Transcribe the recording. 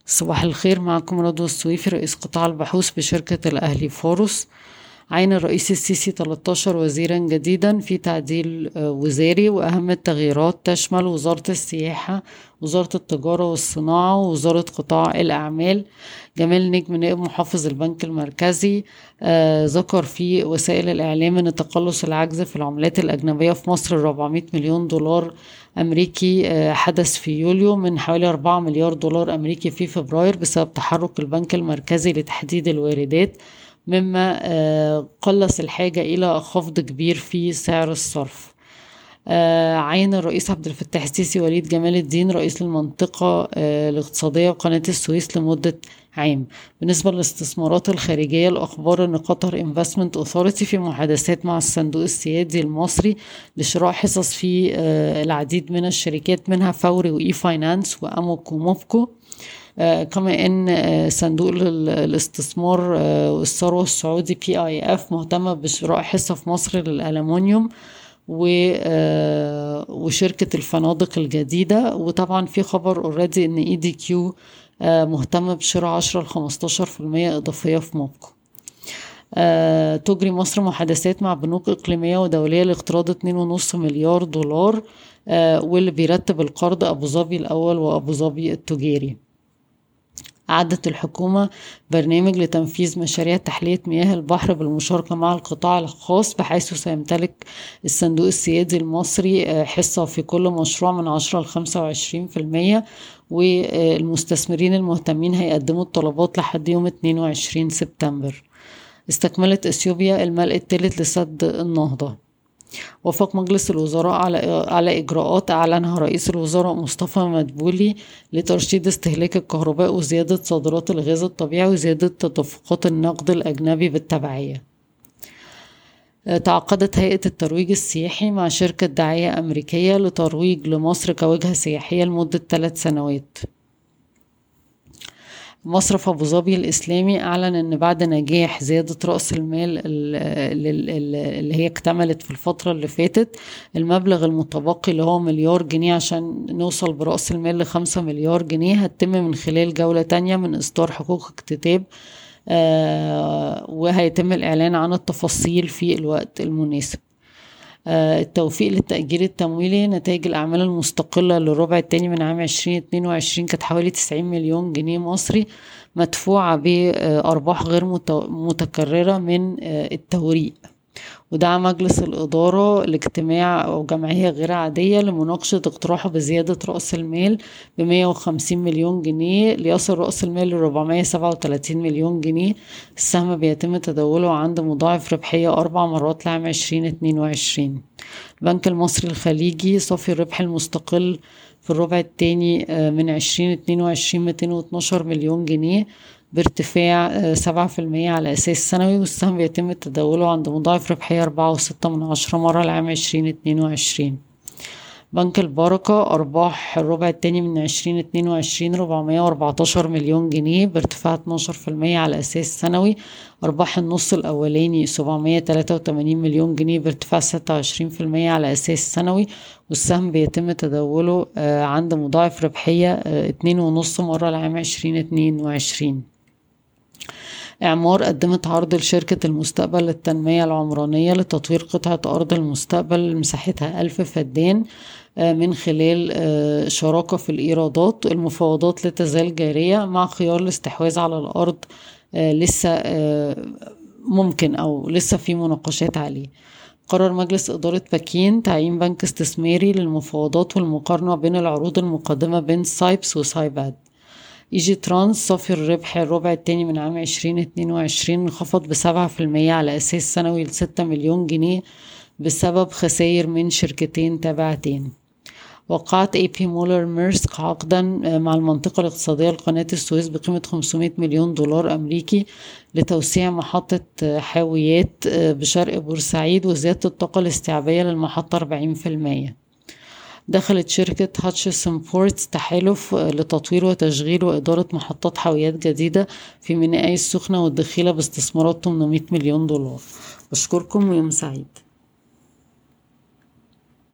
صباح الخير، معكم رضوى السويفي رئيس قطاع البحوث بشركة الأهلي فورس. عين الرئيس السيسي 13 وزيرا جديدا في تعديل وزاري، وأهم التغييرات تشمل وزارة السياحة، وزارة التجارة والصناعة، ووزارة قطاع الأعمال. جمال نجم نائب محافظ البنك المركزي ذكر في وسائل الإعلام أن تقلص العجز في العملات الأجنبية في مصر 400 مليون دولار أمريكي حدث في يوليو من حوالي 4 مليار دولار أمريكي في فبراير بسبب تحرك البنك المركزي لتحديد الواردات، مما قلص الحاجة إلى خفض كبير في سعر الصرف. عين الرئيس عبد الفتاح السيسي وليد جمال الدين رئيس المنطقة الاقتصادية وقناة السويس لمدة عام. بالنسبة للاستثمارات الخارجية، الأخبار أن قطر انفستمنت أوثوريتي في محادثات مع الصندوق السيادي المصري لشراء حصص في العديد من الشركات، منها فوري وإي فاينانس وأموك وموفكو. كما ان صندوق الاستثمار والثروة السعودي PIF مهتم بشراء حصة في مصر للألمنيوم وشركة الفنادق الجديدة. وطبعا في خبر اوريدي ان EDQ مهتم بشراء 10-15% إضافية في موبكو. تجري مصر محادثات مع بنوك إقليمية ودولية لاقتراض 2.5 مليار دولار، واللي بيرتب القرض أبو ظبي الأول وأبو ظبي التجاري. أعدت الحكومة برنامج لتنفيذ مشاريع تحلية مياه البحر بالمشاركة مع القطاع الخاص، بحيث سيمتلك الصندوق السيادي المصري حصة في كل مشروع من 10-25%، والمستثمرين المهتمين هيقدموا الطلبات لحد يوم 22 سبتمبر. استكملت إثيوبيا الملء الثالث لسد النهضة. وافق مجلس الوزراء على إجراءات أعلنها رئيس الوزراء مصطفى مدبولي لترشيد استهلاك الكهرباء وزيادة صادرات الغاز الطبيعي وزيادة تدفقات النقد الأجنبي بالتبعية. تعاقدت هيئة الترويج السياحي مع شركة دعاية أمريكية لترويج لمصر كوجهة سياحية لمدة 3 سنوات. مصرف أبو ظبي الإسلامي أعلن أن بعد نجاح زيادة رأس المال اللي هي اكتملت في الفترة اللي فاتت، المبلغ المتبقي اللي هو 1 مليار جنيه عشان نوصل برأس المال ل5 مليار جنيه هتتم من خلال جولة تانية من إصدار حقوق اكتتاب، وهيتم الإعلان عن التفاصيل في الوقت المناسب. التوفيق للتأجير التمويلي، نتائج الأعمال المستقلة للربع الثاني من عام 2022 كانت حوالي 90 مليون جنيه مصري، مدفوعة بأرباح غير متكررة من التوريق. ودعا مجلس الإدارة لاجتماع أو جمعية غير عادية لمناقشة اقتراحه بزيادة رأس المال ب150 مليون جنيه ليصل رأس المال ل437 مليون جنيه. السهم بيتم تداوله عند مضاعف ربحية 4 مرات لعام 2022. البنك المصري الخليجي صافي الربح المستقل في الربع الثاني من 2022 212 مليون جنيه بارتفاع 7% على أساس سنوي، والسهم بيتم تداوله عند مضاعف ربحية 4.6 مرة لعام 2022. بنك البركة أرباح الربع الثاني من 2022 414 مليون جنيه بارتفاع 12% على أساس سنوي. أرباح النص الأولاني 783 مليون جنيه بارتفاع 26% على أساس سنوي، والسهم بيتم تداوله عند مضاعف ربحية 2.5 مرة لعام 2022. إعمار قدمت عرض لشركة المستقبل للتنمية العمرانية لتطوير قطعة أرض المستقبل مساحتها 1000 فدان من خلال شراكة في الإيرادات. المفاوضات لا تزال جارية مع خيار الاستحواذ على الأرض لسه ممكن أو لسه في مناقشات عليه. قرر مجلس إدارة بكين تعيين بنك استثماري للمفاوضات والمقارنة بين العروض المقدمة بين سايبس وسايباد. إيجي ترانس صافي الربح الربع الثاني من عام 2022 انخفض ب7% على أساس سنوي ل6 مليون جنيه بسبب خسائر من شركتين تابعتين. وقعت AP مولر ميرسك عقدا مع المنطقة الاقتصادية لقناة السويس بقيمة 500 مليون دولار أمريكي لتوسيع محطة حاويات بشرق بورسعيد وزيادة الطاقة الاستيعابية للمحطة 40%. دخلت شركة هاتشسون بورتس تحالف لتطوير وتشغيل وإدارة محطات حاويات جديدة في ميناء السخنة والدخيلة باستثمارات 800 مليون دولار. بشكركم ويوم سعيد.